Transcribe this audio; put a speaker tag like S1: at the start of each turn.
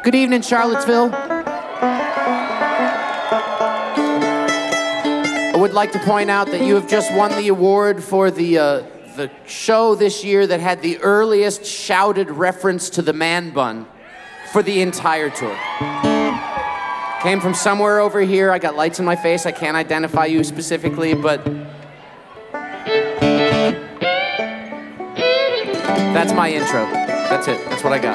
S1: Good evening, Charlottesville. I would like to point out that you have just won the award for the show this year that had the earliest shouted reference to the man bun for the entire tour. Came from somewhere over here. I got lights in my face. I can't identify you specifically, but that's my intro. That's it. That's what I got.